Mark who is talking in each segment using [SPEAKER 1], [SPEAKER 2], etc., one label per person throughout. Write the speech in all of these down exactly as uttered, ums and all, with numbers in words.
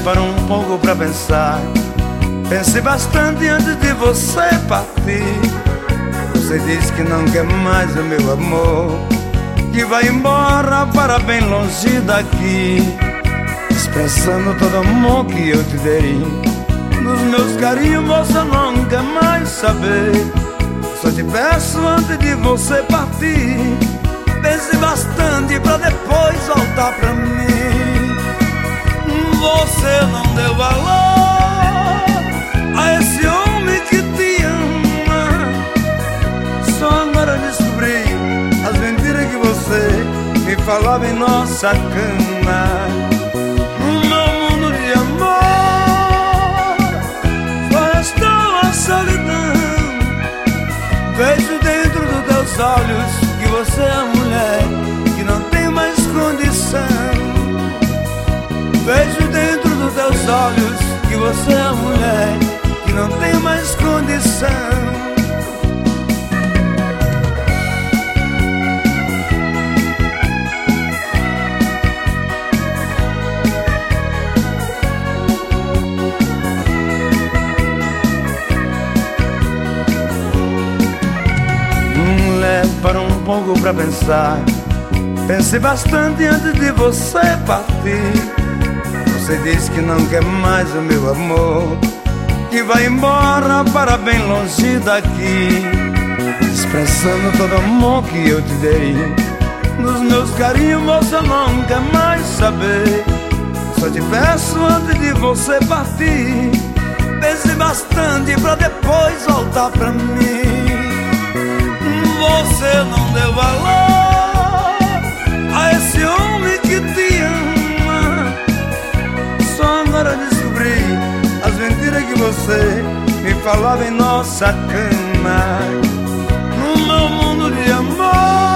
[SPEAKER 1] para um pouco pra pensar. Pense bastante antes de você partir. Você diz que não quer mais o meu amor, que vai embora para bem longe daqui, expressando todo o amor que eu te dei. Nos meus carinhos você não quer mais saber. Só te peço antes de você partir, pense bastante pra depois voltar pra mim. Você não deu valor a esse homem que te ama. Só agora descobri as mentiras que você me falava em nossa cama. No meu mundo de amor só restou a solidão. Vejo dentro dos teus olhos que você é a mulher que não tem mais condição. Vejo dentro dos teus olhos que você é a mulher que não tem mais condição. Para um pouco pra pensar, pense bastante antes de você partir. Você diz que não quer mais o meu amor, que vai embora para bem longe daqui, expressando todo o amor que eu te dei. Nos meus carinhos você não quer mais saber. Só te peço antes de você partir, pense bastante pra depois voltar pra mim. Você não deu valor a esse homem que te ama. Só agora descobri as mentiras que você me falava em nossa cama. No meu mundo de amor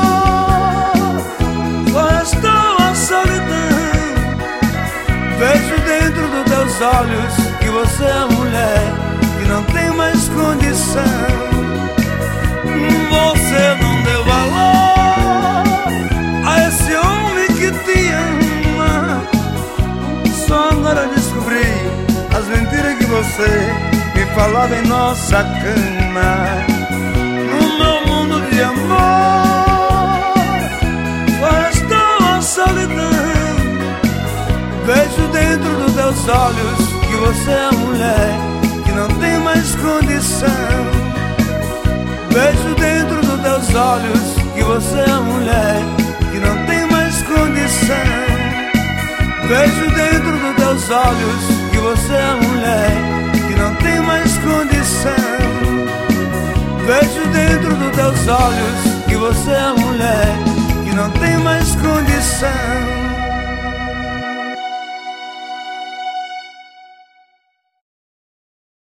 [SPEAKER 1] só restou a solidão. Vejo dentro dos teus olhos que você é a mulher que não tem mais condição. Você não deu valor a esse homem que te ama. Só agora descobri as mentiras que você me falava em nossa cama. No meu mundo de amor só restou a solidão. Vejo dentro dos teus olhos que você é a mulher que não tem mais condição. Vejo dentro dos teus olhos que você é a mulher que não tem mais condição. Vejo dentro dos teus olhos que você é a mulher que não tem mais condição. Vejo dentro dos teus olhos que você é a mulher que não tem mais condição.